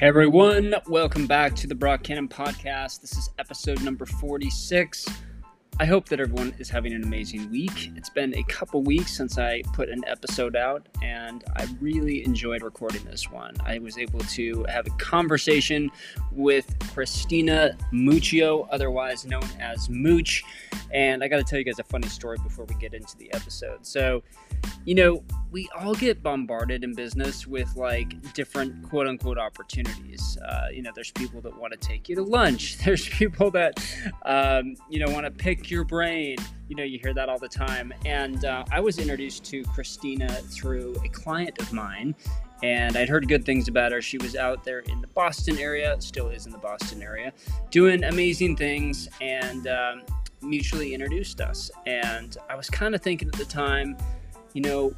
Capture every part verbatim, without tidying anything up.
Hey everyone, welcome back to the Brock Cannon Podcast. This is episode number forty-six. I hope that everyone is having an amazing week. It's been a couple weeks since I put an episode out, and I really enjoyed recording this one. I was able to have a conversation with Christina Muccio, otherwise known as Mooch, and I got to tell you guys a funny story before we get into the episode. So, you know, we all get bombarded in business with like different quote unquote opportunities. Uh, you know, there's people that want to take you to lunch. There's people that, um, you know, want to pick your brain. You know, you hear that all the time. And uh, I was introduced to Christina through a client of mine, and I'd heard good things about her. She was out there in the Boston area, still is in the Boston area, doing amazing things, and um, mutually introduced us. And I was kind of thinking at the time, you know,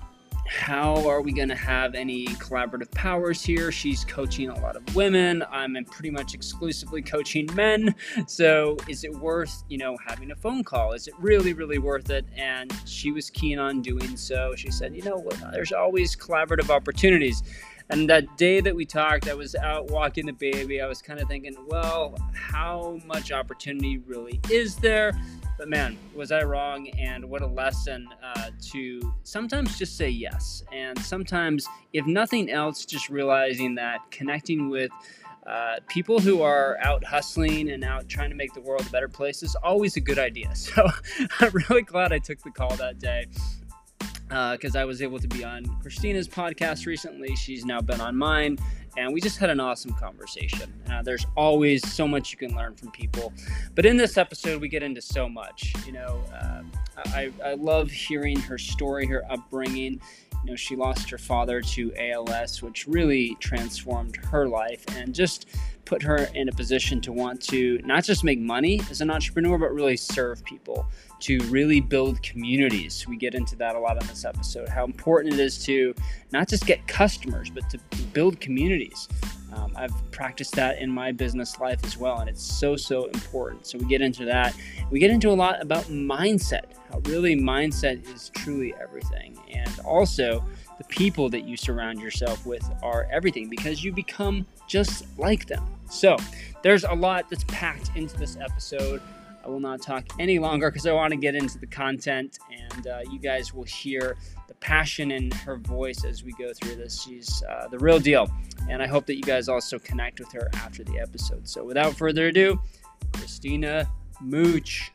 how are we going to have any collaborative powers here? She's coaching a lot of women. I'm pretty much exclusively coaching men. So is it worth, you know, having a phone call? Is it really, really worth it? And she was keen on doing so. She said, you know what, there's always collaborative opportunities. And that day that we talked, I was out walking the baby. I was kind of thinking, well, how much opportunity really is there? But man, was I wrong, and what a lesson uh, to sometimes just say yes. And sometimes, if nothing else, just realizing that connecting with uh, people who are out hustling and out trying to make the world a better place is always a good idea. So I'm really glad I took the call that day, because uh, I was able to be on Christina's podcast recently. She's now been on mine, and we just had an awesome conversation. Uh, there's always so much you can learn from people. But in this episode, we get into so much. You know, uh, I, I love hearing her story, her upbringing. You know, she lost her father to A L S, which really transformed her life and just put her in a position to want to not just make money as an entrepreneur, but really serve people, to really build communities. We get into that a lot in this episode, how important it is to not just get customers, but to build communities. Um, I've practiced that in my business life as well, and it's so, so important. So we get into that. We get into a lot about mindset, how really mindset is truly everything. And also the people that you surround yourself with are everything, because you become just like them. So there's a lot that's packed into this episode. I will not talk any longer because I want to get into the content, and uh, you guys will hear the passion in her voice as we go through this. She's uh, the real deal, and I hope that you guys also connect with her after the episode. So without further ado, Christina Mooch.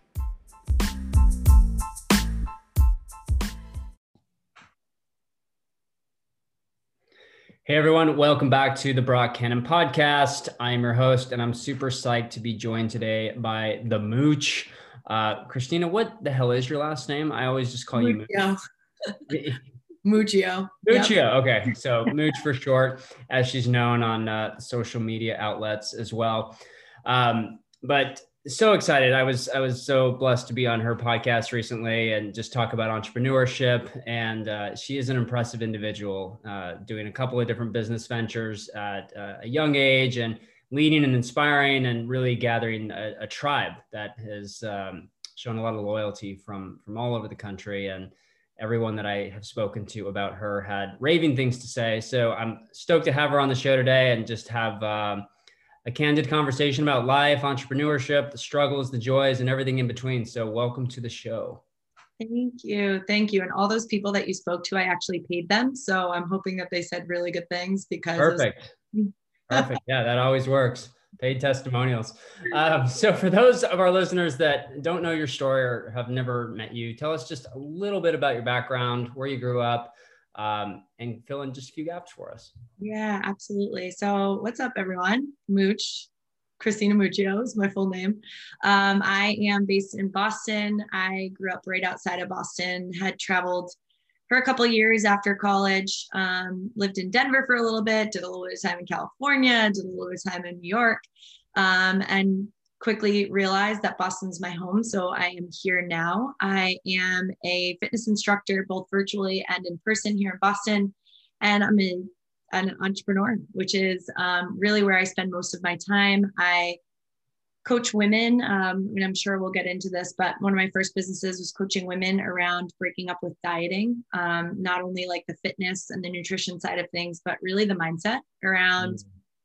Hey everyone, welcome back to the Brock Cannon Podcast. I'm your host, and I'm super psyched to be joined today by the Mooch. Uh, Christina, what the hell is your last name? I always just call Muccio. you Mooch. Muccio. Muccio, yep. Okay. So Mooch for short, as she's known on uh, social media outlets as well. Um, but so excited. I was, I was so blessed to be on her podcast recently and just talk about entrepreneurship. And uh, she is an impressive individual, uh, doing a couple of different business ventures at uh, a young age, and leading and inspiring and really gathering a, a tribe that has um, shown a lot of loyalty from, from all over the country. And everyone that I have spoken to about her had raving things to say. So I'm stoked to have her on the show today and just have um, a candid conversation about life, entrepreneurship, the struggles, the joys, and everything in between. So welcome to the show. Thank you. Thank you. And all those people that you spoke to, I actually paid them. So I'm hoping that they said really good things, because Perfect. Was- Perfect. Yeah, that always works. Paid testimonials. Um, so for those of our listeners that don't know your story or have never met you, tell us just a little bit about your background, where you grew up, um, and fill in just a few gaps for us. Yeah, absolutely. So what's up, everyone? Mooch, Christina Muccio is my full name. Um, I am based in Boston. I grew up right outside of Boston, had traveled for a couple of years after college, um, lived in Denver for a little bit, did a little bit of time in California, did a little bit of time in New York, um, and quickly realized that Boston's my home. So I am here now. I am a fitness instructor, both virtually and in person here in Boston. And I'm a, an entrepreneur, which is um, really where I spend most of my time. I coach women, um, and I'm sure we'll get into this, but one of my first businesses was coaching women around breaking up with dieting, um, not only like the fitness and the nutrition side of things, but really the mindset around mm.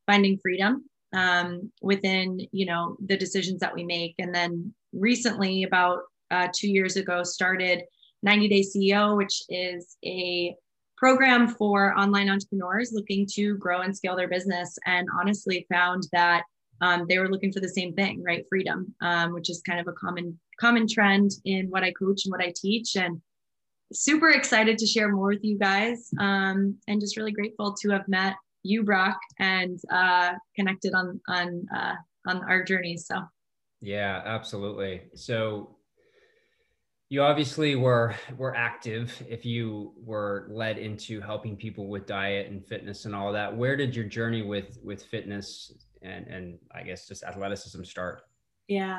finding freedom um, within, you know, the decisions that we make. And then recently, about uh, two years ago, started ninety day C E O, which is a program for online entrepreneurs looking to grow and scale their business. And honestly found that um, they were looking for the same thing, right? Freedom, um, which is kind of a common, common trend in what I coach and what I teach. And super excited to share more with you guys. Um, and just really grateful to have met you, Brock, and uh, connected on, on, uh, on our journey. So. Yeah, absolutely. So you obviously were were active if you were led into helping people with diet and fitness and all that. Where did your journey with with fitness and and I guess just athleticism start? Yeah.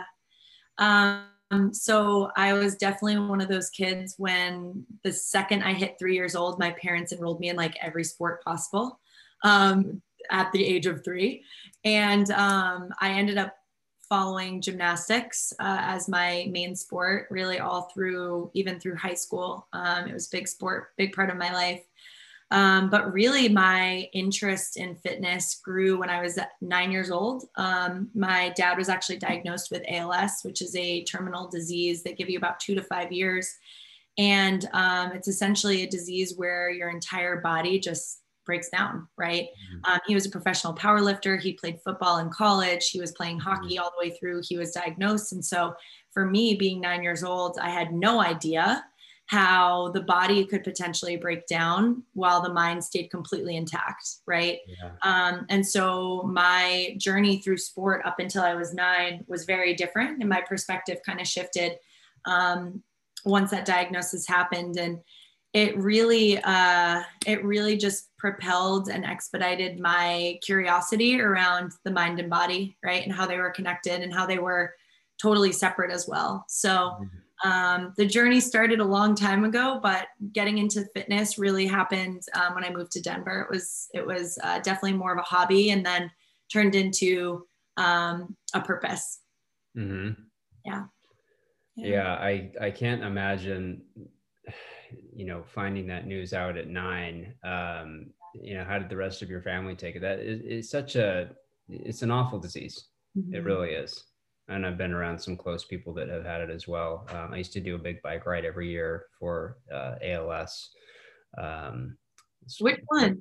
Um, so I was definitely one of those kids when the second I hit three years old, my parents enrolled me in like every sport possible um, at the age of three. And um, I ended up following gymnastics uh, as my main sport, really all through, even through high school. Um, it was a big sport, big part of my life. Um, but really my interest in fitness grew when I was nine years old. Um, my dad was actually diagnosed with A L S, which is a terminal disease. They give you about two to five years. And um, it's essentially a disease where your entire body just breaks down, right? Mm-hmm. Um, he was a professional power lifter. He played football in college. He was playing hockey mm-hmm. all the way through. He was diagnosed. And so for me, being nine years old, I had no idea how the body could potentially break down while the mind stayed completely intact, right? Yeah. Um, and so my journey through sport up until I was nine was very different, and my perspective kind of shifted um, once that diagnosis happened. And it really, uh, it really just propelled and expedited my curiosity around the mind and body, right? And how they were connected and how they were totally separate as well. So mm-hmm. Um, the journey started a long time ago, but getting into fitness really happened um, when I moved to Denver. It was it was uh, definitely more of a hobby, and then turned into um, a purpose. Mm-hmm. Yeah. yeah, yeah. I I can't imagine, you know, finding that news out at nine. Um, you know, how did the rest of your family take it? That is, is such a it's an awful disease. Mm-hmm. It really is. And I've been around some close people that have had it as well. Um, I used to do a big bike ride every year for uh, A L S. Um, Which one?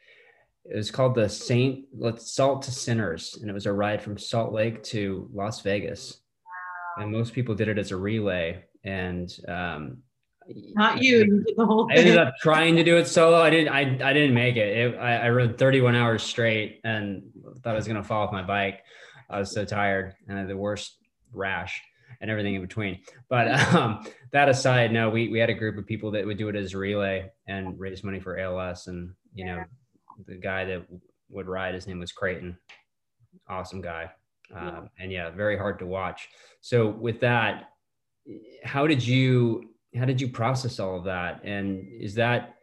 It was called the Saint Let's Salt to Sinners, and it was a ride from Salt Lake to Las Vegas. Wow. And most people did it as a relay. And um, not you, you did the whole thing. I ended up trying to do it solo. I didn't. I I didn't make it. it I, I rode thirty-one hours straight, and thought I was gonna fall off my bike. I was so tired and I had the worst rash and everything in between. But um, that aside, no, we, we had a group of people that would do it as a relay and raise money for A L S. And, you know, the guy that would ride, his name was Creighton. Awesome guy. Um, and yeah, very hard to watch. So with that, how did you, how did you process all of that? And is that,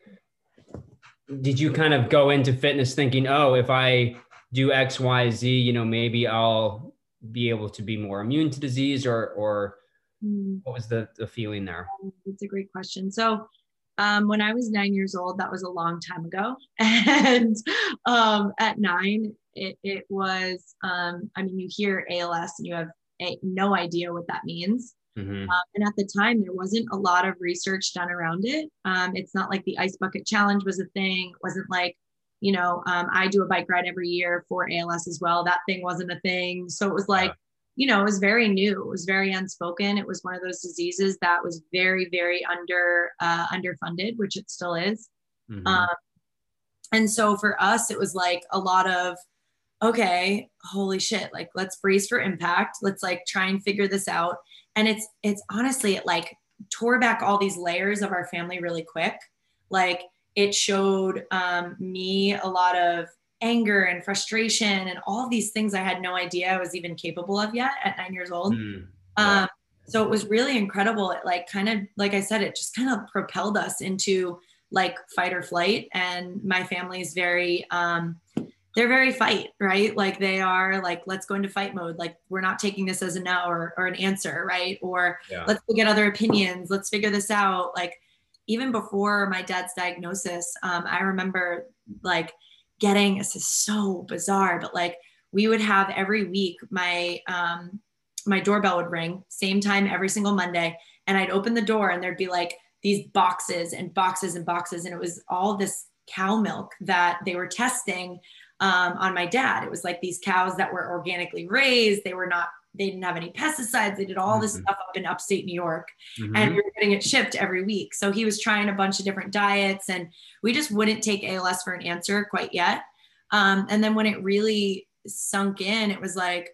did you kind of go into fitness thinking, oh, if I do X, Y, Z, you know, maybe I'll be able to be more immune to disease, or, or mm. what was the, the feeling there? That's a great question. So um, when I was nine years old, that was a long time ago. And um, at nine, it, it was, um, I mean, you hear A L S and you have a, no idea what that means. Mm-hmm. Um, and at the time, there wasn't a lot of research done around it. Um, it's not like the ice bucket challenge was a thing. It wasn't like, you know, um, I do a bike ride every year for A L S as well. That thing wasn't a thing. So it was like, yeah. you know, it was very new. It was very unspoken. It was one of those diseases that was very, very under, uh, underfunded, which it still is. Mm-hmm. Um, and so for us, it was like a lot of, okay, holy shit, like, let's brace for impact. Let's like try and figure this out. And it's, it's honestly, it like tore back all these layers of our family really quick. Like, it showed um, me a lot of anger and frustration and all of these things I had no idea I was even capable of yet at nine years old. Mm, yeah. Um, so it was really incredible. It like kind of, like I said, it just kind of propelled us into like fight or flight. And my family is very, um, they're very fight, right? Like they are like, let's go into fight mode. Like we're not taking this as a no or, or an answer, right? Or yeah. let's go get other opinions. Let's figure this out. Like, even before my dad's diagnosis, um, I remember like getting, this is so bizarre, but like we would have every week, my, um, my doorbell would ring same time every single Monday. And I'd open the door and there'd be like these boxes and boxes and boxes. And it was all this cow milk that they were testing um, on my dad. It was like these cows that were organically raised. They were not, they didn't have any pesticides. They did all this mm-hmm. stuff up in upstate New York mm-hmm. and we were getting it shipped every week. So he was trying a bunch of different diets and we just wouldn't take A L S for an answer quite yet. Um, and then when it really sunk in, it was like,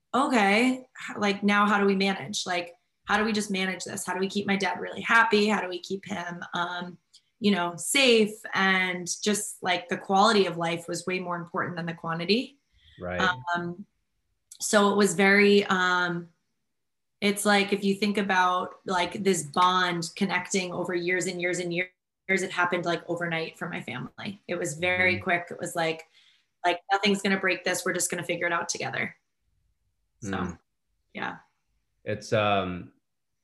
okay, like now how do we manage? Like, how do we just manage this? How do we keep my dad really happy? How do we keep him, um, you know, safe? And just like the quality of life was way more important than the quantity. Right. Um, so it was very, um, it's like, if you think about like this bond connecting over years and years and years, it happened like overnight for my family. It was very mm. quick. It was like, like nothing's going to break this. We're just going to figure it out together. So, mm. yeah. It's, um,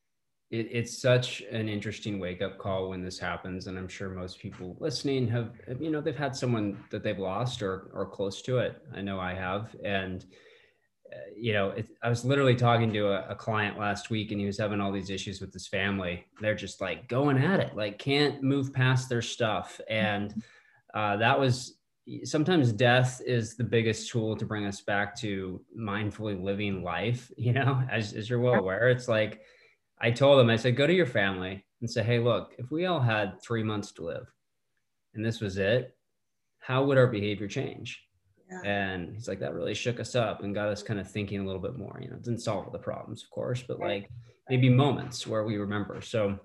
it, it's such an interesting wake up call when this happens. And I'm sure most people listening have, you know, they've had someone that they've lost or, or close to it. I know I have. And, uh, you know, it, I was literally talking to a, a client last week and he was having all these issues with his family. They're just like going at it, like can't move past their stuff. And, uh, that was, sometimes death is the biggest tool to bring us back to mindfully living life. You know, as, as you're well aware, it's like, I told him, I said, go to your family and say, hey, look, if we all had three months to live and this was it, how would our behavior change? Yeah. And he's like, that really shook us up and got us kind of thinking a little bit more. You know, it didn't solve all the problems, of course, but like maybe moments where we remember. So,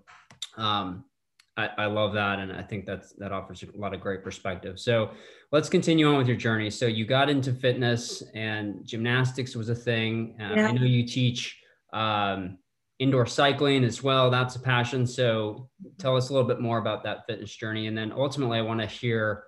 um, I, I love that. And I think that's, that offers a lot of great perspective. So let's continue on with your journey. So you got into fitness and gymnastics was a thing. Uh, yeah. I know you teach um, indoor cycling as well. That's a passion. So tell us a little bit more about that fitness journey. And then ultimately I want to hear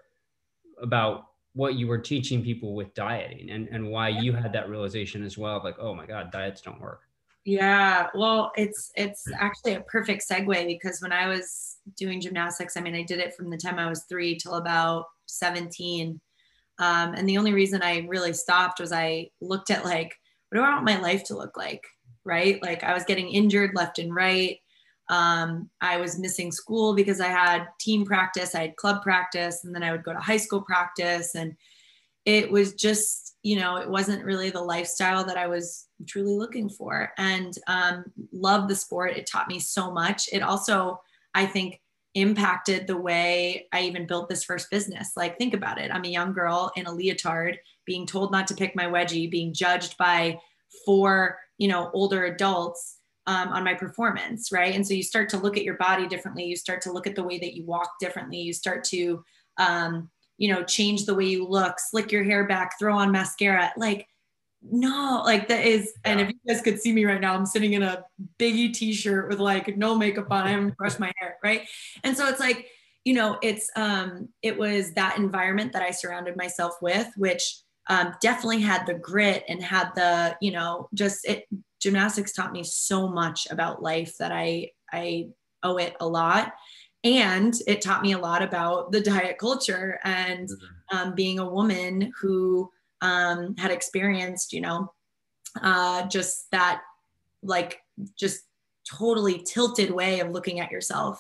about what you were teaching people with dieting and, and why you had that realization as well. Like, oh my God, diets don't work. Yeah, well, it's it's actually a perfect segue because when I was doing gymnastics, I mean, I did it from the time I was three till about seventeen. Um, and the only reason I really stopped was I looked at like, what do I want my life to look like, right? Like I was getting injured left and right. Um, I was missing school because I had team practice, I had club practice, and then I would go to high school practice. And it was just, you know, it wasn't really the lifestyle that I was truly looking for. And um, loved the sport. It taught me so much. It also, I think, impacted the way I even built this first business. Like, think about it. I'm a young girl in a leotard being told not to pick my wedgie, being judged by four, you know, older adults um, on my performance. Right. And so you start to look at your body differently. You start to look at the way that you walk differently. You start to, um, you know, change the way you look, slick your hair back, throw on mascara. Like, no, like that is, yeah. And if you guys could see me right now, I'm sitting in a Biggie t-shirt with like no makeup on. I haven't brushed my hair. Right. And so it's like, you know, it's, um, it was that environment that I surrounded myself with, which um, definitely had the grit and had the, you know, just it, gymnastics taught me so much about life that I, I owe it a lot. And it taught me a lot about the diet culture and mm-hmm. um, being a woman who um, had experienced, you know, uh, just that, like, just totally tilted way of looking at yourself.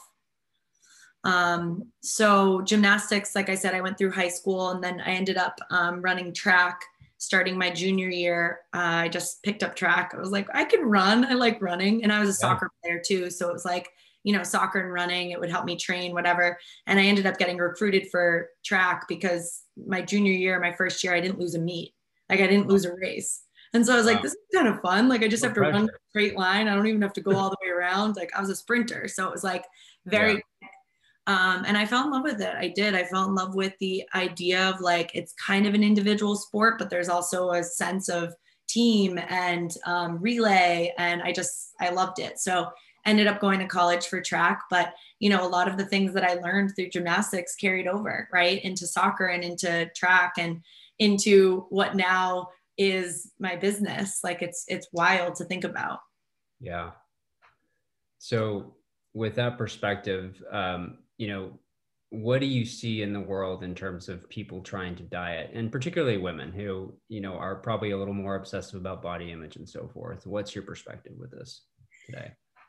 Um, so gymnastics, like I said, I went through high school and then I ended up um, running track starting my junior year. Uh, I just picked up track. I was like, I can run. I like running. And I was a yeah. soccer player too. So it was like, you know, soccer and running, it would help me train, whatever. And I ended up getting recruited for track because my junior year, my first year, I didn't lose a meet. Like I didn't lose a race. And so I was wow. like, this is kind of fun. Like I just no have to pressure. run a straight line. I don't even have to go all the way around. Like I was a sprinter. So it was like very, yeah. um, and I fell in love with it. I did. I fell in love with the idea of like, it's kind of an individual sport, but there's also a sense of team and um, relay. And I just, I loved it. So ended up going to college for track, but you know, a lot of the things that I learned through gymnastics carried over right into soccer and into track and into what now is my business. Like it's, it's wild to think about. Yeah. So with that perspective, um, you know, what do you see in the world in terms of people trying to diet, and particularly women who, you know, are probably a little more obsessive about body image and so forth? What's your perspective with this today?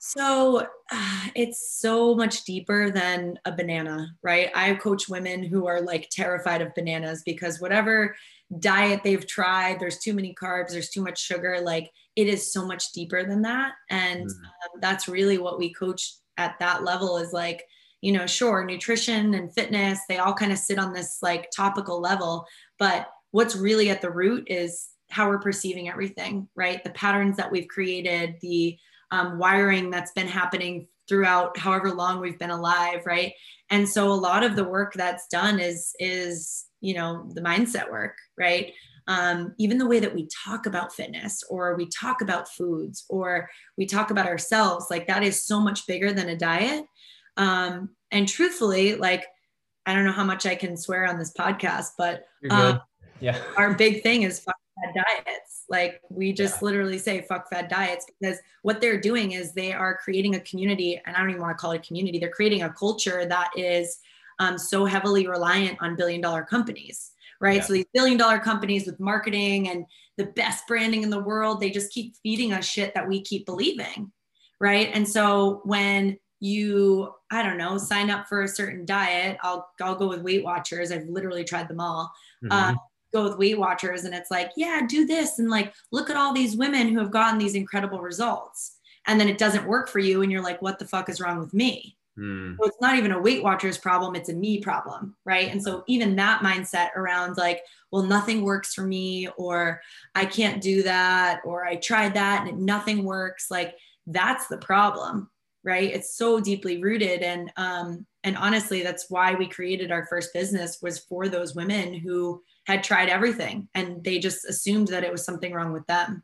So uh, it's so much deeper than a banana, right? I coach women who are like terrified of bananas because whatever diet they've tried, there's too many carbs, there's too much sugar. Like it is so much deeper than that. And Mm. um, that's really what we coach at that level is like, you know, sure, nutrition and fitness, they all kind of sit on this like topical level, but what's really at the root is how we're perceiving everything, right? The patterns that we've created, the um, wiring that's been happening throughout however long we've been alive, right? And so a lot of the work that's done is, is, you know, the mindset work, right? Um, even the way that we talk about fitness or we talk about foods or we talk about ourselves, like that is so much bigger than a diet. Um, and truthfully, like, I don't know how much I can swear on this podcast, but You're good. um, Yeah. our big thing is fuck fad diets. Like we just Yeah. literally say fuck fad diets because what they're doing is they are creating a community, and I don't even want to call it a community. They're creating a culture that is um, so heavily reliant on billion dollar companies, right? Yeah. So these billion dollar companies with marketing and the best branding in the world, they just keep feeding us shit that we keep believing, right? And so when you, I don't know, sign up for a certain diet, I'll, I'll go with Weight Watchers. I've literally tried them all. Mhm. Um, go with Weight Watchers and it's like, yeah, do this. And like, look at all these women who have gotten these incredible results. And then it doesn't work for you. And you're like, what the fuck is wrong with me? Mm. So it's not even a Weight Watchers problem. It's a me problem. Right. And so even that mindset around like, well, nothing works for me, or I can't do that, or I tried that and it, nothing works. Like that's the problem. Right. It's so deeply rooted. And, um, and honestly, that's why we created our first business, was for those women who had tried everything and they just assumed that it was something wrong with them.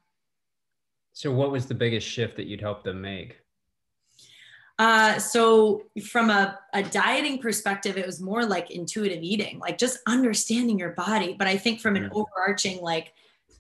So what was the biggest shift that you'd help them make? Uh, so from a, a dieting perspective, it was more like intuitive eating, like just understanding your body. But I think from an overarching, like,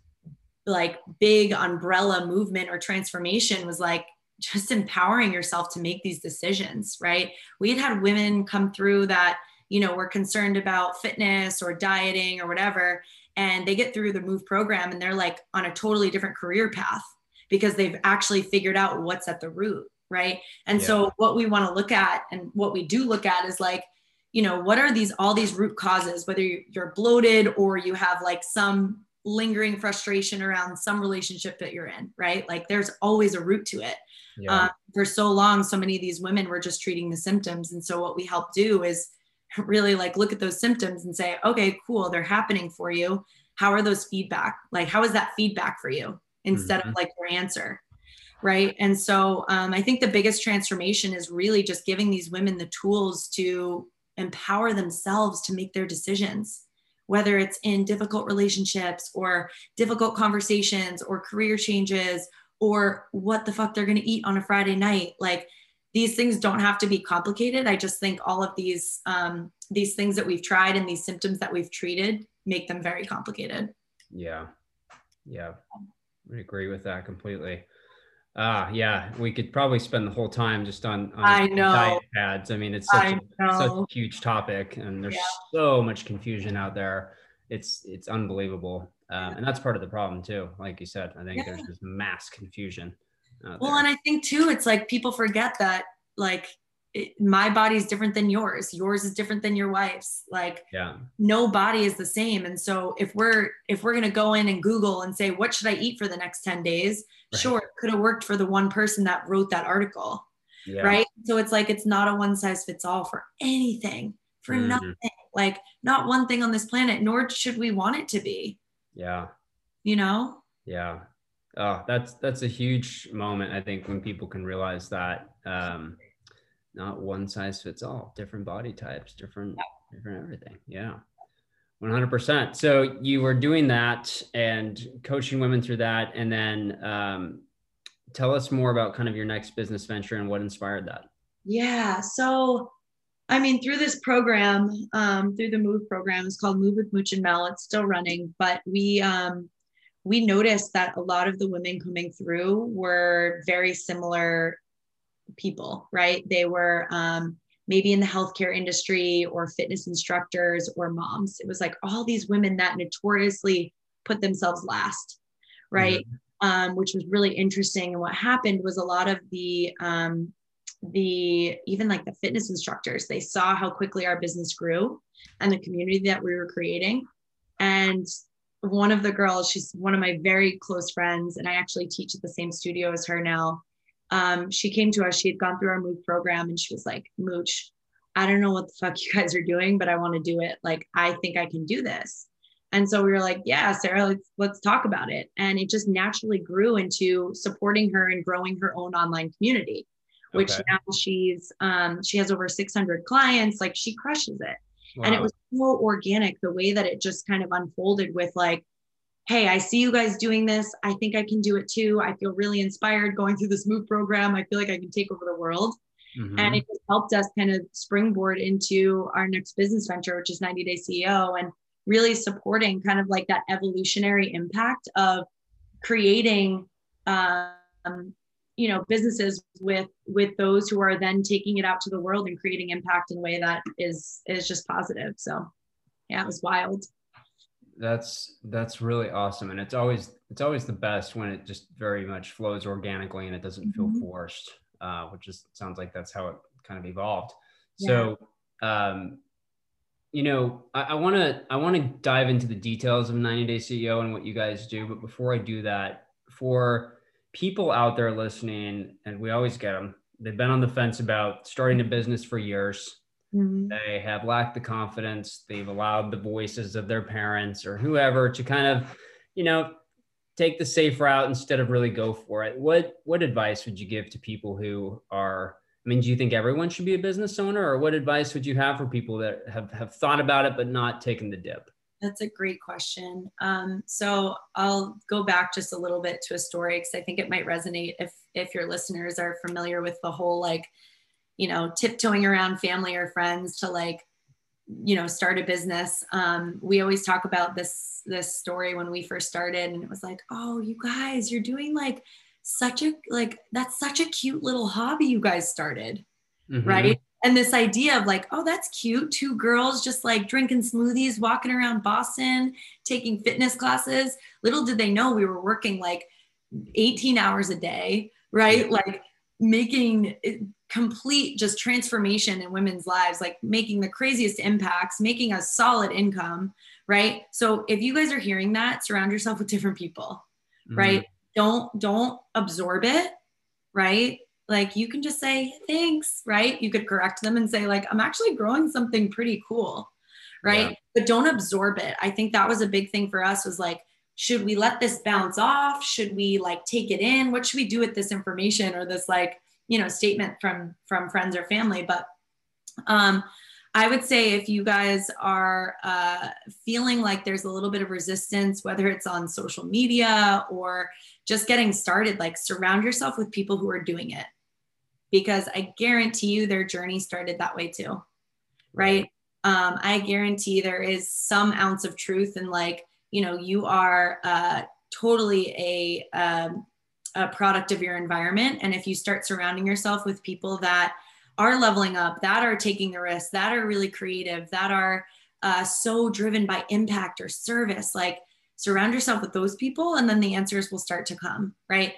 like big umbrella movement or transformation was like, just empowering yourself to make these decisions, right? We had had women come through that, you know, were concerned about fitness or dieting or whatever, and they get through the MOVE program and they're like on a totally different career path because they've actually figured out what's at the root, right? And Yeah. so what we want to look at, and what we do look at, is like, you know, what are these, all these root causes, whether you're bloated or you have like some lingering frustration around some relationship that you're in, right? Like there's always a root to it. Yeah. Um, for so long, so many of these women were just treating the symptoms. And so what we help do is really like look at those symptoms and say, okay, cool, they're happening for you. How are those feedback? Like, how is that feedback for you instead Mhm. of like your answer? Right. And so um, I think the biggest transformation is really just giving these women the tools to empower themselves to make their decisions, whether it's in difficult relationships or difficult conversations or career changes or what the fuck they're going to eat on a Friday night. Like these things don't have to be complicated. I just think all of these, um, these things that we've tried and these symptoms that we've treated make them very complicated. Yeah. Yeah. I agree with that completely. Ah, yeah, we could probably spend the whole time just on, on I know. diet fads. I mean, it's such I a, such know. a huge topic, and there's Yeah. so much confusion out there. It's it's unbelievable, um, and that's part of the problem too. Like you said, I think Yeah. there's this mass confusion out Well, there. and I think too, it's like people forget that like it, my body is different than yours. Yours is different than your wife's. Like Yeah, no body is the same. And so if we're, if we're going to go in and Google and say, what should I eat for the next ten days? Right. Sure. It could have worked for the one person that wrote that article. yeah, Right. So it's like, it's not a one size fits all for anything, for Mhm. nothing, like not one thing on this planet, nor should we want it to be, yeah, you know? yeah. Oh, that's that's a huge moment, I think, when people can realize that um, not one size fits all, different body types, different, different everything. Yeah. one hundred percent. So you were doing that and coaching women through that. And then um, tell us more about kind of your next business venture and what inspired that. Yeah. So, I mean, through this program, um, through the MOVE program, it's called Move with Mooch and Mel. It's still running, but we, um, we noticed that a lot of the women coming through were very similar people, right? They were, um, maybe in the healthcare industry or fitness instructors or moms. It was like all these women that notoriously put themselves last, right? Mm-hmm. Um, which was really interesting. And what happened was a lot of the, um, the, even like the fitness instructors, they saw how quickly our business grew and the community that we were creating. And one of the girls, she's one of my very close friends, and I actually teach at the same studio as her now. Um, she came to us, she had gone through our MOOC program, and she was like, Mooch, I don't know what the fuck you guys are doing, but I want to do it. Like, I think I can do this. And so we were like, yeah, Sarah, let's, let's talk about it. And it just naturally grew into supporting her and growing her own online community, which okay. now she's, um, she has over six hundred clients. Like, she crushes it. Wow. And it was so organic, the way that it just kind of unfolded with like, hey, I see you guys doing this. I think I can do it too. I feel really inspired going through this MOOC program. I feel like I can take over the world. Mm-hmm. And it just helped us kind of springboard into our next business venture, which is ninety day C E O, and really supporting kind of like that evolutionary impact of creating, um, you know, businesses with, with those who are then taking it out to the world and creating impact in a way that is, is just positive. So yeah, it was wild. That's, that's really awesome. And it's always, it's always the best when it just very much flows organically and it doesn't feel mm-hmm. forced, uh, which just sounds like that's how it kind of evolved. Yeah. So, um, you know, I want to, I want to dive into the details of ninety day C E O and what you guys do. But before I do that, for people out there listening, and we always get them, they've been on the fence about starting a business for years. Mm-hmm. They have lacked the confidence. They've allowed the voices of their parents or whoever to kind of, you know, take the safe route instead of really go for it. What, what advice would you give to people who are, I mean, do you think everyone should be a business owner, or what advice would you have for people that have, have thought about it, but not taken the dip? That's a great question. Um, so I'll go back just a little bit to a story, because I think it might resonate if, if your listeners are familiar with the whole, like, you know, tiptoeing around family or friends to like, you know, start a business. Um, we always talk about this, this story when we first started, and it was like, oh, you guys, you're doing like such a, like, that's such a cute little hobby you guys started. Mm-hmm. Right. And this idea of like, oh, that's cute. Two girls just like drinking smoothies, walking around Boston, taking fitness classes. Little did they know we were working like eighteen hours a day, right? Yeah. Like making complete just transformation in women's lives, like making the craziest impacts, making a solid income, right? So if you guys are hearing that, surround yourself with different people, mm-hmm. right? Don't, don't absorb it, right? Like you can just say, thanks, right? You could correct them and say like, I'm actually growing something pretty cool, right? Yeah. But don't absorb it. I think that was a big thing for us, was like, should we let this bounce off? Should we like take it in? What should we do with this information or this like, you know, statement from, from friends or family? But um, I would say if you guys are uh, feeling like there's a little bit of resistance, whether it's on social media or just getting started, like surround yourself with people who are doing it, because I guarantee you their journey started that way too, right? Um, I guarantee there is some ounce of truth in like, you know, you are uh, totally a, um, a product of your environment. And if you start surrounding yourself with people that are leveling up, that are taking the risks, that are really creative, that are uh, so driven by impact or service, like surround yourself with those people, and then the answers will start to come, right?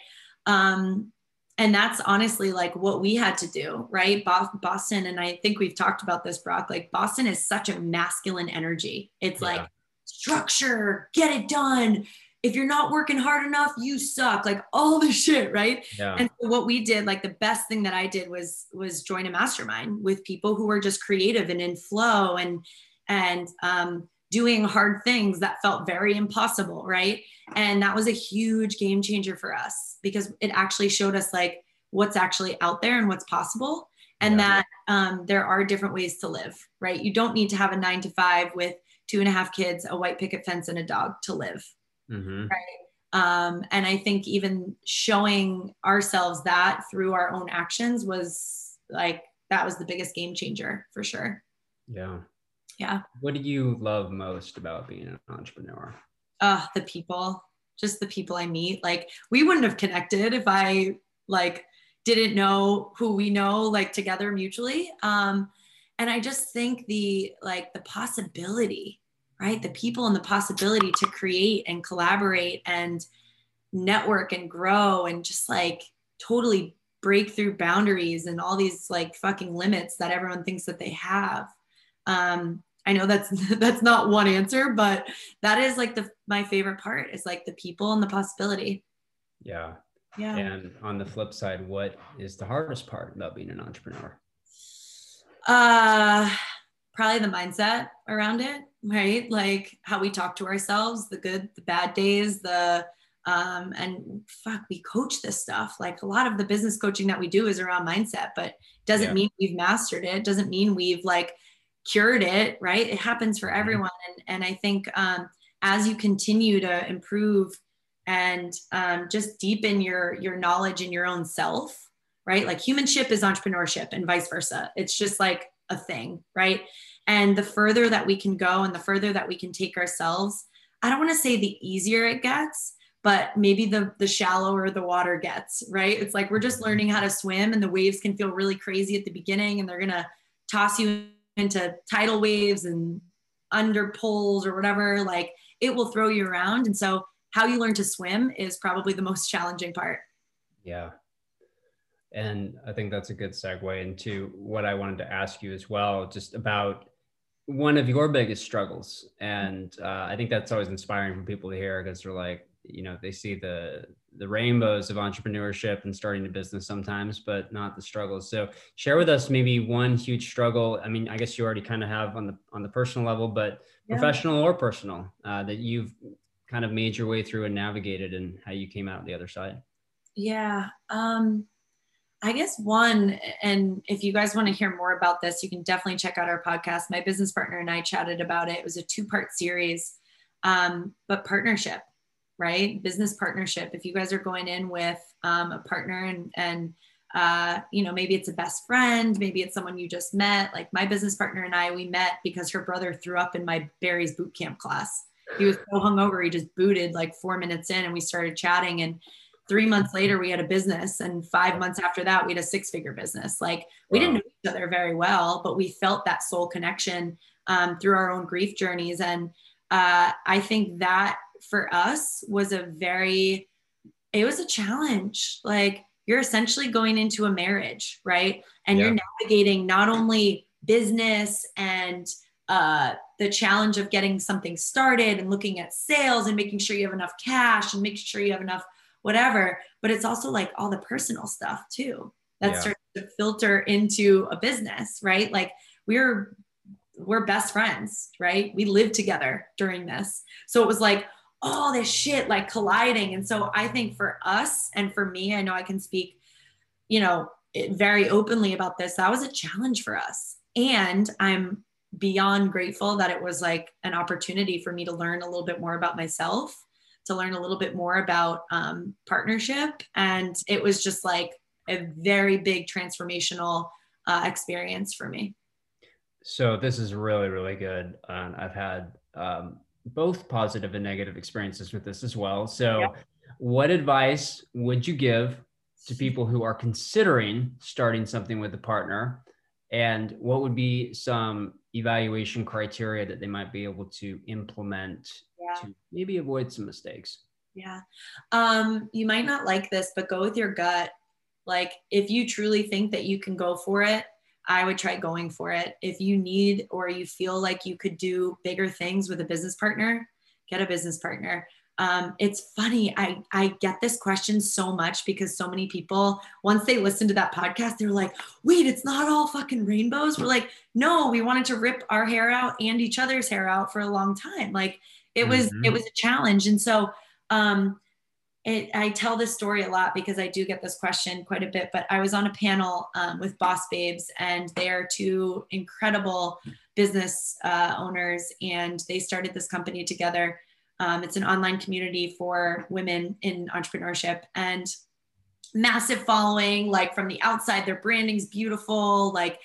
Um, and that's honestly like what we had to do, right? Boston, and I think we've talked about this, Brock, like Boston is such a masculine energy. It's yeah. like structure, get it done. If you're not working hard enough, you suck, like all the shit, right? Yeah. And so what we did, like the best thing that I did was, was join a mastermind with people who were just creative and in flow and, and um, doing hard things that felt very impossible, right? And that was a huge game changer for us, because it actually showed us like what's actually out there and what's possible. And yeah. that um, there are different ways to live, right? You don't need to have a nine to five with two and a half kids, a white picket fence, and a dog to live. Mm-hmm. Right. Um, and I think even showing ourselves that through our own actions was like, that was the biggest game changer for sure. Yeah. Yeah. What do you love most about being an entrepreneur? Uh, the people, just the people I meet. Like we wouldn't have connected if I like, didn't know who we know, like together mutually. Um, and I just think the, like the possibility, right? The people and the possibility to create and collaborate and network and grow and just like totally break through boundaries and all these like fucking limits that everyone thinks that they have. Um, I know that's, that's not one answer, but that is like the, my favorite part is like the people and the possibility. Yeah. Yeah. And on the flip side, what is the hardest part about being an entrepreneur? Uh, probably the mindset around it, right? Like how we talk to ourselves, the good, the bad days, the, um, and fuck, we coach this stuff. Like a lot of the business coaching that we do is around mindset, but doesn't yeah. mean we've mastered it. Doesn't mean we've like cured it, right? It happens for everyone. And, and I think, um, as you continue to improve and, um, just deepen your, your knowledge in your own self, right? Like humanship is entrepreneurship and vice versa. It's just like a thing, right? And the further that we can go and the further that we can take ourselves, I don't want to say the easier it gets, but maybe the, the shallower the water gets, right? It's like, we're just learning how to swim and the waves can feel really crazy at the beginning and they're going to toss you into tidal waves and under pulls or whatever. Like it will throw you around. And so how you learn to swim is probably the most challenging part. Yeah. And I think that's a good segue into what I wanted to ask you as well, just about one of your biggest struggles. And uh, I think that's always inspiring for people to hear because they're like, you know, they see the the rainbows of entrepreneurship and starting a business sometimes, but not the struggles. So share with us maybe one huge struggle. I mean, I guess you already kind of have on the on the personal level, but yeah. professional or personal, uh, that you've kind of made your way through and navigated and how you came out the other side. Yeah. Um, I guess one, and if you guys want to hear more about this, you can definitely check out our podcast. My business partner and I chatted about it. It was a two-part series, um, but partnership, right? Business partnership. If you guys are going in with um, a partner and, and uh, you know, maybe it's a best friend, maybe it's someone you just met. Like my business partner and I, we met because her brother threw up in my Barry's boot camp class. He was so hungover, he just booted like four minutes in and we started chatting, and three months later we had a business, and five months after that we had a six-figure business. Like we wow. didn't know each other very well, but we felt that soul connection um, through our own grief journeys. And uh, I think that for us was a very, it was a challenge. Like you're essentially going into a marriage, right? And yeah. you're navigating not only business and uh, the challenge of getting something started and looking at sales and making sure you have enough cash and making sure you have enough whatever, but it's also like all the personal stuff too that yeah. starts to filter into a business, right? Like we're, we're best friends, right? We lived together during this. So it was like all this shit like colliding. And so I think for us and for me, I know I can speak, you know, very openly about this. That was a challenge for us. And I'm beyond grateful that it was like an opportunity for me to learn a little bit more about myself, to learn a little bit more about um, partnership. And it was just like a very big transformational uh, experience for me. So this is really, really good. Um, I've had um, both positive and negative experiences with this as well. So yeah. what advice would you give to people who are considering starting something with a partner? And what would be some evaluation criteria that they might be able to implement yeah. to maybe avoid some mistakes? Yeah. Um, you might not like this, but go with your gut. Like if you truly think that you can go for it, I would try going for it. If you need, or you feel like you could do bigger things with a business partner, get a business partner. Um, it's funny. I, I get this question so much because so many people, once they listen to that podcast, they're like, wait, it's not all fucking rainbows. We're like, no, we wanted to rip our hair out and each other's hair out for a long time. Like it was, mm-hmm. it was a challenge. And so, um, it, I tell this story a lot because I do get this question quite a bit, but I was on a panel um, with Boss Babes, and they are two incredible business uh, owners, and they started this company together. Um, it's an online community for women in entrepreneurship, and massive following. Like from the outside, their branding's beautiful. Like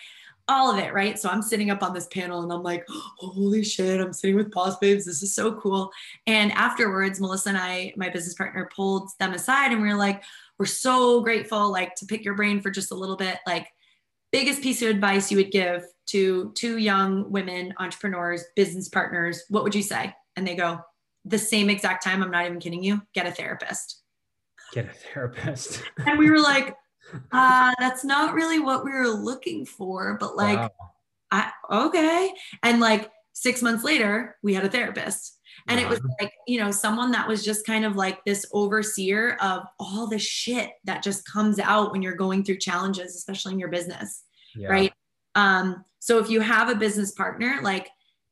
all of it, right? So I'm sitting up on this panel and I'm like, holy shit, I'm sitting with Boss Babes. This is so cool. And afterwards, Melissa and I, my business partner, pulled them aside and we were like, we're so grateful, like to pick your brain for just a little bit, like biggest piece of advice you would give to two young women, entrepreneurs, business partners, what would you say? And they go, the same exact time, I'm not even kidding you, get a therapist. Get a therapist. And we were like, uh, that's not really what we were looking for, but like, wow. I, okay. And like six months later, we had a therapist. And uh-huh. It was like, you know, someone that was just kind of like this overseer of all the shit that just comes out when you're going through challenges, especially in your business. Yeah. Right. Um, so if you have a business partner, like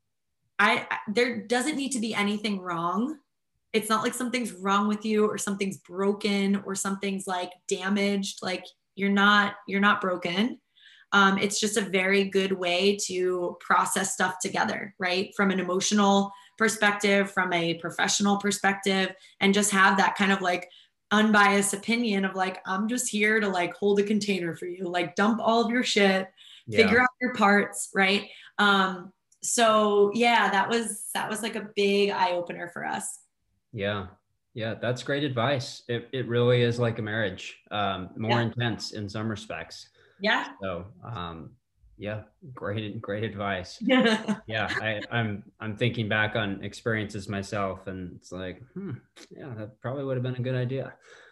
I, I, there doesn't need to be anything wrong. It's not like something's wrong with you or something's broken or something's like damaged. Like you're not, you're not broken. Um, it's just a very good way to process stuff together, right? From an emotional perspective, from a professional perspective, and just have that kind of like unbiased opinion of like, I'm just here to like hold a container for you, like dump all of your shit, yeah. Figure out your parts, right? Um, so yeah, that was, that was like a big eye opener for us. Yeah. Yeah. That's great advice. It, it really is like a marriage, um, more yeah. intense in some respects. Yeah. So, um, yeah, great, great advice. yeah. I, I'm, I'm thinking back on experiences myself and it's like, hmm, yeah, that probably would have been a good idea.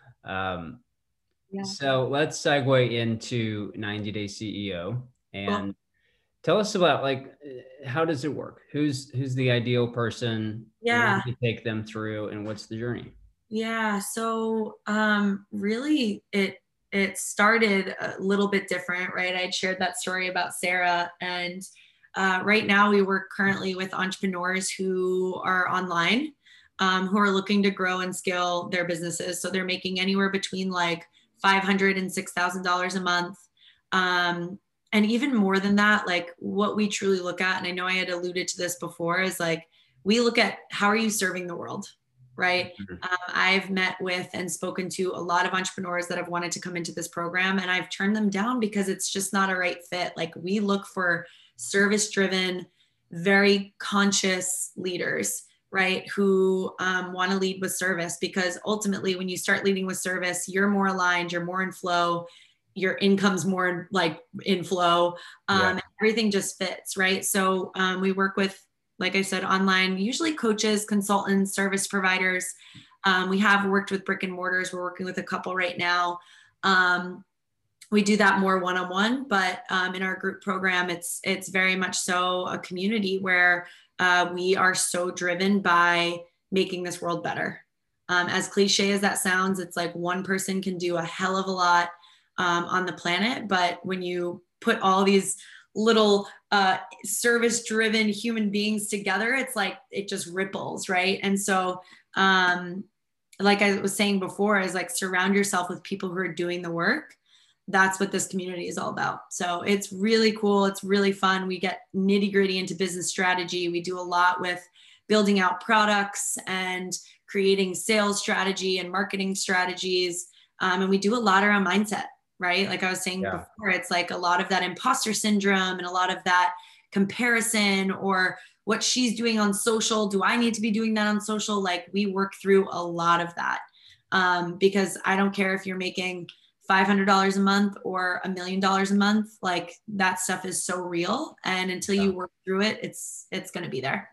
Um, yeah. So let's segue into ninety day C E O and well, tell us about like, how does it work? Who's, who's the ideal person? Yeah. What do you take them through and what's the journey? Yeah. So, um, really it, it started a little bit different, right? I shared that story about Sarah and, uh, right now we work currently with entrepreneurs who are online, um, who are looking to grow and scale their businesses. So they're making anywhere between like five hundred dollars and six thousand dollars a month. Um, And even more than that, like what we truly look at, and I know I had alluded to this before, is like, we look at how are you serving the world, right? Mm-hmm. Um, I've met with and spoken to a lot of entrepreneurs that have wanted to come into this program, and I've turned them down because it's just not a right fit. Like we look for service-driven, very conscious leaders, right? Who um, want to lead with service, because ultimately when you start leading with service, you're more aligned, you're more in flow, your income's more like in flow. Um, yeah. Everything just fits, right? So um, we work with, like I said, online, usually coaches, consultants, service providers. Um, we have worked with brick and mortars. We're working with a couple right now. Um, we do that more one-on-one, but um, in our group program, it's it's very much so a community where uh, we are so driven by making this world better. Um, as cliche as that sounds, it's like one person can do a hell of a lot Um, on the planet. But when you put all these little uh, service-driven human beings together, it's like, it just ripples, right? And so, um, like I was saying before, is like surround yourself with people who are doing the work. That's what this community is all about. So it's really cool. It's really fun. We get nitty-gritty into business strategy. We do a lot with building out products and creating sales strategy and marketing strategies. Um, and we do a lot around mindset. Right? Like I was saying yeah. before, it's like a lot of that imposter syndrome and a lot of that comparison, or what she's doing on social. Do I need to be doing that on social? Like we work through a lot of that um, because I don't care if you're making five hundred dollars a month or a million dollars a month, like that stuff is so real. And until yeah. you work through it, it's, it's going to be there.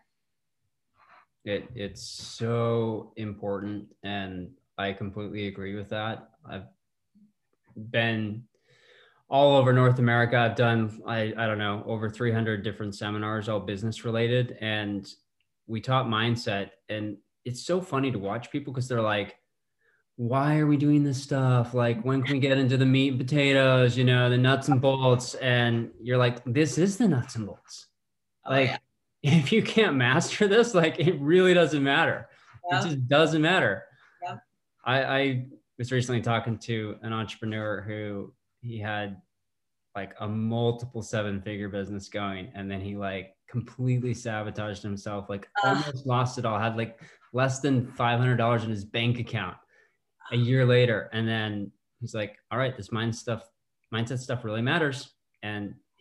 It, it's so important. And I completely agree with that. I've been all over North America. I've done, I, I don't know, over three hundred different seminars, all business related. And we taught mindset. And it's so funny to watch people because they're like, why are we doing this stuff? Like, when can we get into the meat and potatoes, you know, the nuts and bolts? And you're like, this is the nuts and bolts. Oh, like, yeah. If you can't master this, like, it really doesn't matter. Yeah. It just doesn't matter. Yeah. I, I was recently talking to an entrepreneur who he had like a multiple seven figure business going. And then he like completely sabotaged himself, like uh, almost lost it all, had like less than five hundred dollars in his bank account a year later. And then he's like, all right, this mind stuff, mindset stuff really matters. And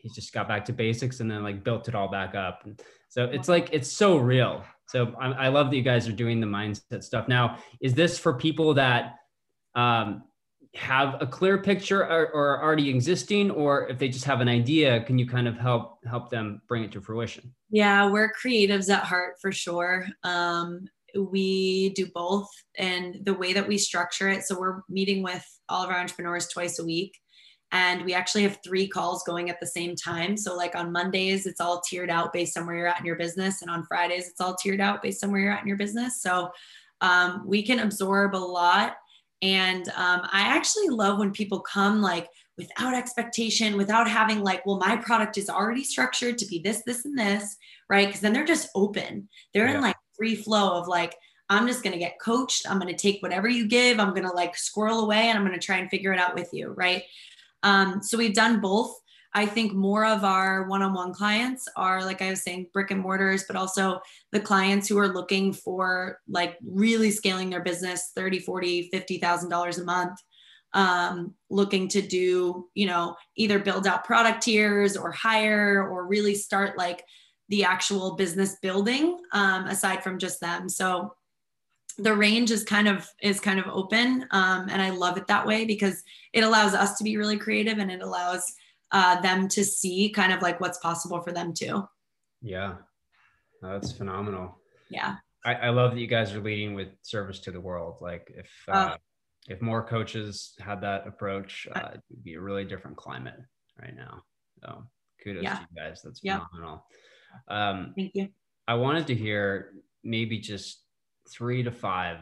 he's just got back to basics and then like built it all back up. And so it's like, it's so real. So I, I love that you guys are doing the mindset stuff. Now, is this for people that um, have a clear picture or, or are already existing, or if they just have an idea, can you kind of help, help them bring it to fruition? Yeah, we're creatives at heart for sure. Um, we do both, and the way that we structure it. So we're meeting with all of our entrepreneurs twice a week, and we actually have three calls going at the same time. So like on Mondays, it's all tiered out based on where you're at in your business. And on Fridays, it's all tiered out based on where you're at in your business. So um, we can absorb a lot. And um, I actually love when people come like without expectation, without having like, well, my product is already structured to be this, this, and this, right? Because then they're just open. They're yeah. in like free flow of like, I'm just going to get coached. I'm going to take whatever you give. I'm going to like squirrel away and I'm going to try and figure it out with you, right? Um, so we've done both. I think more of our one-on-one clients are, like I was saying, brick and mortars, but also the clients who are looking for like really scaling their business, thirty, forty, fifty thousand dollars a month, um, looking to do, you know, either build out product tiers or hire, or really start like the actual business building, um, aside from just them. So the range is kind of, is kind of open. Um, and I love it that way because it allows us to be really creative, and it allows Uh, them to see kind of like what's possible for them too. Yeah, that's phenomenal. Yeah. I, I love that you guys are leading with service to the world. Like if, uh, uh, if more coaches had that approach, uh, it would be a really different climate right now. So kudos yeah. to you guys. That's phenomenal. Yeah. Um, Thank you. I wanted to hear maybe just three to five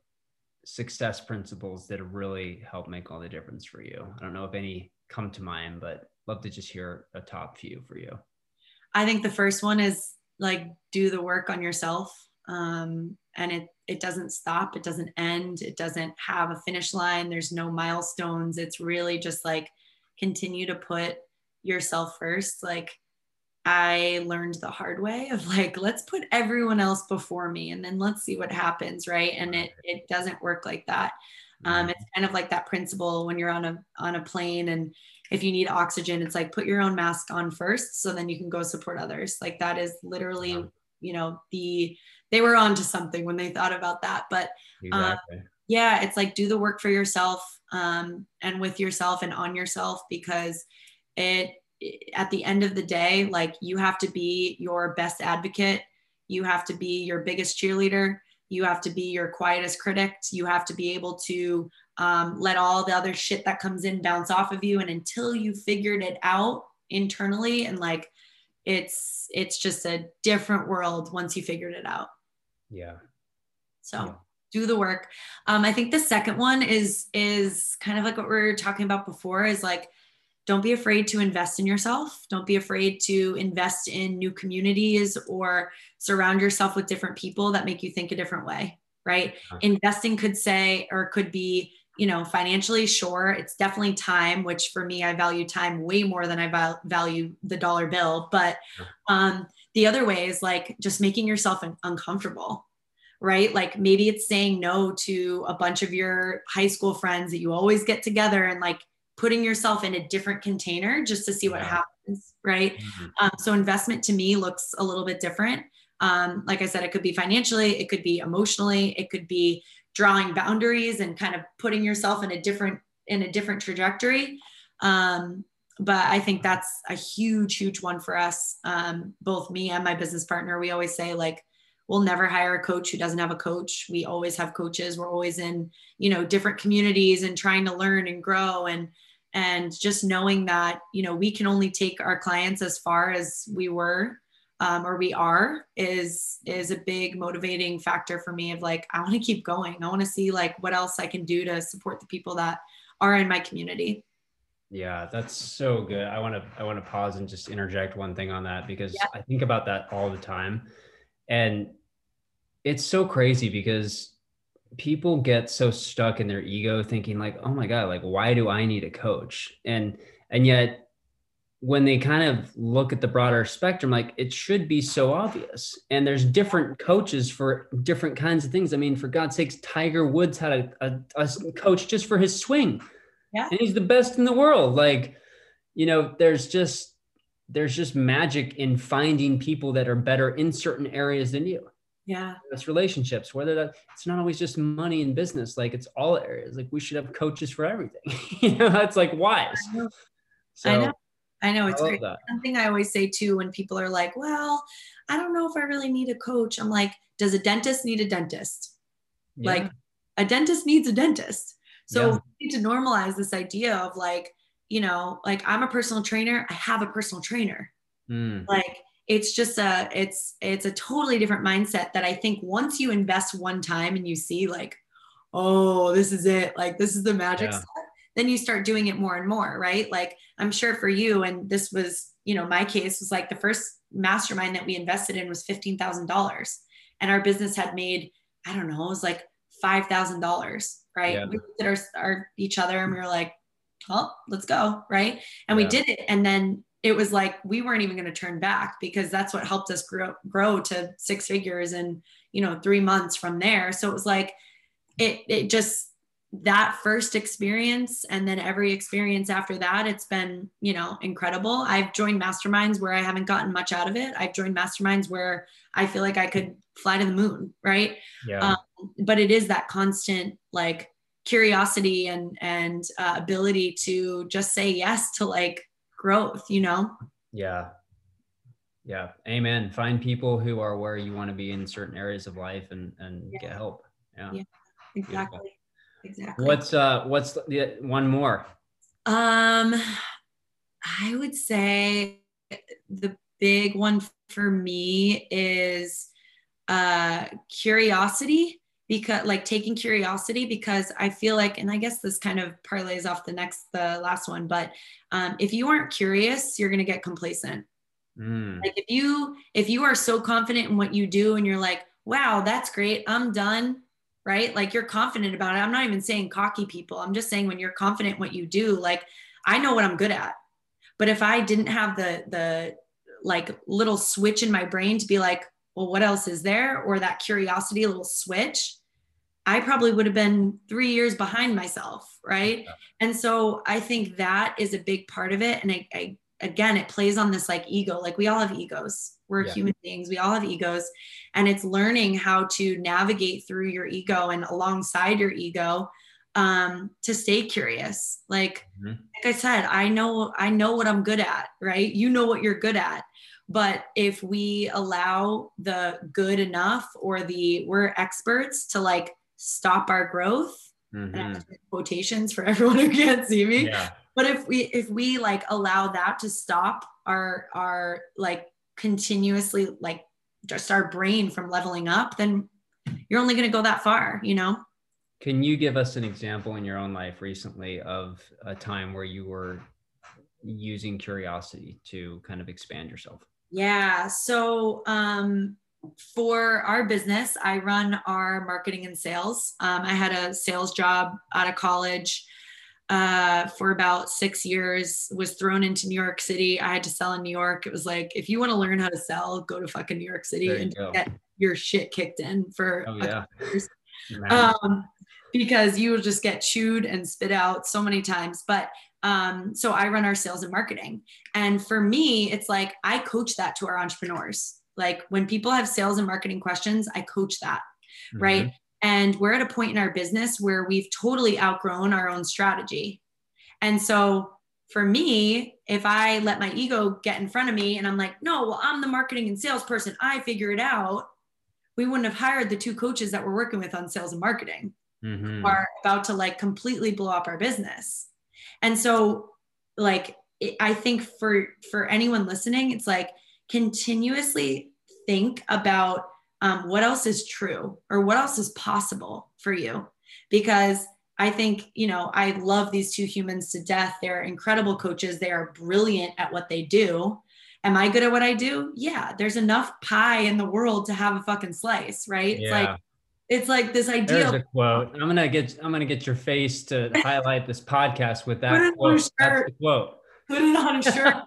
success principles that have really helped make all the difference for you. I don't know if any come to mind, but love to just hear a top few for you. I think the first one is like, do the work on yourself. Um, and it, it doesn't stop. It doesn't end. It doesn't have a finish line. There's no milestones. It's really just like, continue to put yourself first. Like I learned the hard way of like, let's put everyone else before me and then let's see what happens. Right. And it, it doesn't work like that. Um, it's kind of like that principle when you're on a, on a plane, and if you need oxygen, it's like, put your own mask on first, so then you can go support others. Like that is literally, you know, the, they were onto something when they thought about that, but, exactly. um, yeah, it's like, do the work for yourself, um, and with yourself and on yourself, because it, at the end of the day, like you have to be your best advocate. You have to be your biggest cheerleader. You have to be your quietest critic. You have to be able to um, let all the other shit that comes in bounce off of you. And until you figured it out internally, and like, it's, it's just a different world once you figured it out. Yeah. So yeah. do the work. Um, I think the second one is, is kind of like what we were talking about before, is like, don't be afraid to invest in yourself. Don't be afraid to invest in new communities or surround yourself with different people that make you think a different way, right? Uh-huh. Investing could say, or could be, you know, financially, sure. It's definitely time, which for me, I value time way more than I val- value the dollar bill. But um, the other way is like just making yourself un- uncomfortable, right? Like maybe it's saying no to a bunch of your high school friends that you always get together, and like putting yourself in a different container just to see what yeah. happens, right? Mm-hmm. Um, so investment to me looks a little bit different. Um, like I said, it could be financially, it could be emotionally, it could be drawing boundaries and kind of putting yourself in a different, in a different trajectory. Um, but I think that's a huge, huge one for us. Um, both me and my business partner, we always say like, we'll never hire a coach who doesn't have a coach. We always have coaches. We're always in, you know, different communities and trying to learn and grow, and and just knowing that, you know, we can only take our clients as far as we were um, or we are is, is a big motivating factor for me of like, I want to keep going. I want to see like what else I can do to support the people that are in my community. Yeah, that's so good. I want to, I want to pause and just interject one thing on that, because yeah. I think about that all the time. And it's so crazy because people get so stuck in their ego thinking like, oh my God, like, why do I need a coach? And, and yet when they kind of look at the broader spectrum, like it should be so obvious. And there's different coaches for different kinds of things. I mean, for God's sakes, Tiger Woods had a, a, a coach just for his swing. Yeah. And he's the best in the world. Like, you know, there's just, there's just magic in finding people that are better in certain areas than you. Yeah. It's relationships, whether that it's not always just money and business. Like it's all areas. Like we should have coaches for everything. You know, that's like wise. I know. So, I know. I know it's I love great. that. Something I always say too, when people are like, well, I don't know if I really need a coach. I'm like, does a dentist need a dentist? Yeah. Like a dentist needs a dentist. So Yeah. we need to normalize this idea of like, you know, like I'm a personal trainer. I have a personal trainer. Mm. Like it's just a, it's, it's a totally different mindset that I think once you invest one time and you see like, oh, this is it. Like, this is the magic Yeah. stuff. Then you start doing it more and more, right? Like I'm sure for you, and this was, you know, my case was like the first mastermind that we invested in was fifteen thousand dollars and our business had made, I don't know, it was like five thousand dollars, right? Yeah. We looked at our, our, each other and we were like, oh, let's go. Right. And Yeah. we did it. And then it was like, we weren't even going to turn back because that's what helped us grow, grow to six figures in, you know, three months from there. So it was like, it, it just, that first experience and then every experience after that, it's been, you know, incredible. I've joined masterminds where I haven't gotten much out of it. I've joined masterminds where I feel like I could fly to the moon. Right. Yeah. Um, but it is that constant, like, curiosity and, and uh, ability to just say yes to like growth, you know? Yeah. Yeah. Amen. Find people who are where you want to be in certain areas of life and, and Yeah. get help. Yeah. Yeah, exactly. Beautiful. Exactly. What's, uh, what's the one more? Um, I would say the big one for me is uh, curiosity, because like taking curiosity, because I feel like, and I guess this kind of parlays off the next, the last one, but um, if you aren't curious, you're going to get complacent. Mm. Like if you, if you are so confident in what you do and you're like, wow, that's great, I'm done. Right? Like you're confident about it. I'm not even saying cocky people. I'm just saying when you're confident in what you do, like I know what I'm good at. But if I didn't have the, the like little switch in my brain to be like, well, what else is there? Or that curiosity, little switch, I probably would have been three years behind myself. Right. Yeah. And so I think that is a big part of it. And I, I again, it plays on this like ego, like we all have egos. We're yeah. human beings. We all have egos, and it's learning how to navigate through your ego and alongside your ego um, to stay curious. Like, mm-hmm. like I said, I know, I know what I'm good at, right? You know what you're good at. But if we allow the good enough or the we're experts to like stop our growth, mm-hmm. and I quotations for everyone who can't see me. Yeah. But if we if we like allow that to stop our our like continuously like just our brain from leveling up, then you're only going to go that far, you know? Can you give us an example in your own life recently of a time where you were using curiosity to kind of expand yourself? Yeah. So um, for our business, I run our marketing and sales. Um, I had a sales job out of college uh, for about six years, was thrown into New York City. I had to sell in New York. It was like, if you want to learn how to sell, go to fucking New York City and go. get your shit kicked in for oh, a yeah. couple years. Um, because you will just get chewed and spit out so many times. But um, so I run our sales and marketing. And for me, it's like, I coach that to our entrepreneurs. Like when people have sales and marketing questions, I coach that. Mm-hmm. Right. And we're at a point in our business where we've totally outgrown our own strategy. And so for me, if I let my ego get in front of me and I'm like, no, well, I'm the marketing and sales person, I figure it out, we wouldn't have hired the two coaches that we're working with on sales and marketing, mm-hmm. who are about to like completely blow up our business. And so like, it, I think for, for anyone listening, it's like continuously think about Um, what else is true or what else is possible for you? Because I think, you know, I love these two humans to death. They're incredible coaches. They are brilliant at what they do. Am I good at what I do? Yeah. There's enough pie in the world to have a fucking slice, right? Yeah. It's like, it's like this idea. There's a quote. I'm going to get, I'm going to get your face to highlight this podcast with that Put it quote. on a shirt. That's the quote. Put it on a shirt.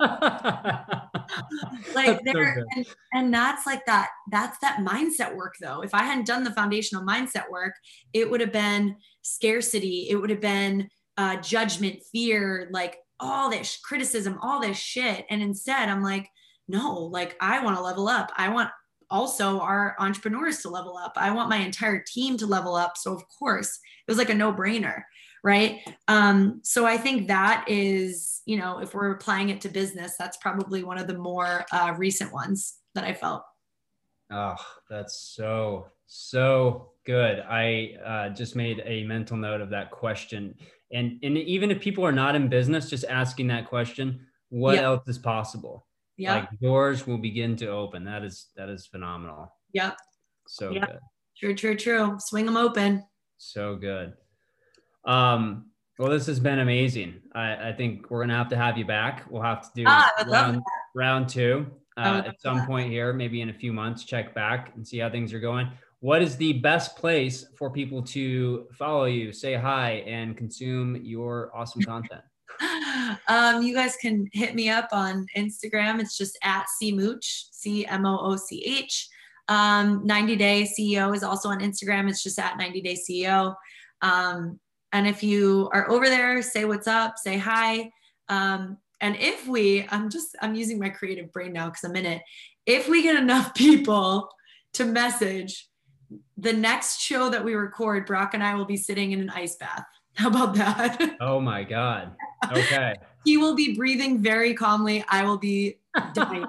Like there, so and, and that's like that, that's that mindset work though. If I hadn't done the foundational mindset work, it would have been scarcity. It would have been uh, judgment, fear, like all this criticism, all this shit. And instead I'm like, no, like I want to level up. I want also our entrepreneurs to level up. I want my entire team to level up. So of course it was like a no brainer. Right. Um, so I think that is, you know, if we're applying it to business, that's probably one of the more uh, recent ones that I felt. Oh, that's so, so good. I uh, just made a mental note of that question. And, and even if people are not in business, just asking that question, what Yep. else is possible? Yep. Like doors will begin to open. That is, that is phenomenal. Yep. So Yep. good. True, true, true. Swing them open. So good. Um, well, this has been amazing. I, I think we're going to have to have you back. We'll have to do Ah, I would love round, that. round two I uh, would at love some that. point here, maybe in a few months, check back and see how things are going. What is the best place for people to follow you, say hi, and consume your awesome content? Um, you guys can hit me up on Instagram. It's just at cmooch, C M O O C H. Um, ninety day C E O is also on Instagram. It's just at ninety day C E O. Um, and if you are over there, say what's up, say hi. Um, and if we, I'm just, I'm using my creative brain now because I'm in it. If we get enough people to message, the next show that we record, Brock and I will be sitting in an ice bath. How about that? Oh my God. Okay. He will be breathing very calmly. I will be dying.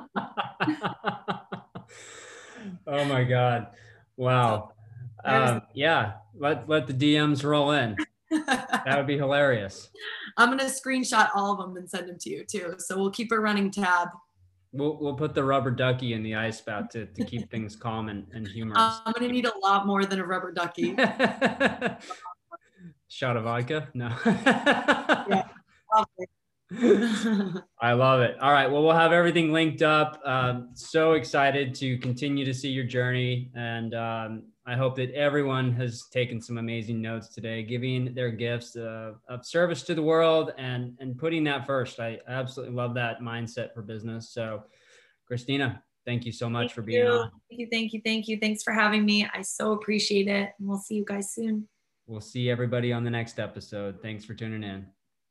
Oh my God. Wow. Um, yeah. Let, let the D Ms roll in. That would be hilarious. I'm going to screenshot all of them and send them to you too. So we'll keep a running tab. We'll, we'll put the rubber ducky in the ice bath to, to keep things calm and, and humorous. I'm going to need a lot more than a rubber ducky. Shot of vodka? No. Yeah, probably. I love it. All right. Well, we'll have everything linked up. Um, so excited to continue to see your journey. And um, I hope that everyone has taken some amazing notes today, giving their gifts uh, of service to the world and, and putting that first. I absolutely love that mindset for business. So Christina, thank you so much Thank for being you. on. Thank you. Thank you. Thank you. Thanks for having me. I so appreciate it. And we'll see you guys soon. We'll see everybody on the next episode. Thanks for tuning in.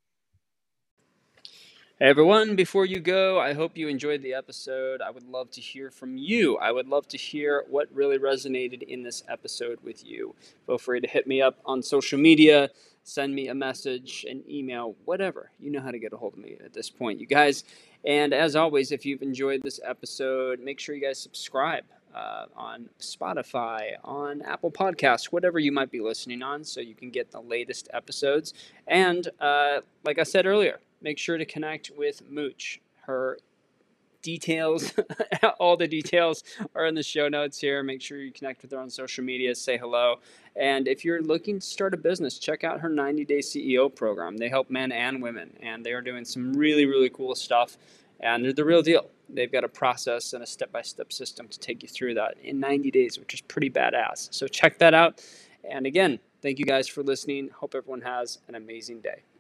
Hey everyone, before you go, I hope you enjoyed the episode. I would love to hear from you. I would love to hear what really resonated in this episode with you. Feel free to hit me up on social media, send me a message, an email, whatever. You know how to get a hold of me at this point, you guys. And as always, if you've enjoyed this episode, make sure you guys subscribe uh, on Spotify, on Apple Podcasts, whatever you might be listening on, so you can get the latest episodes. And uh, like I said earlier, make sure to connect with Mooch. Her details, all the details are in the show notes here. Make sure you connect with her on social media, say hello. And if you're looking to start a business, check out her ninety day C E O program. They help men and women, and they are doing some really, really cool stuff. And they're the real deal. They've got a process and a step-by-step system to take you through that in ninety days, which is pretty badass. So check that out. And again, thank you guys for listening. Hope everyone has an amazing day.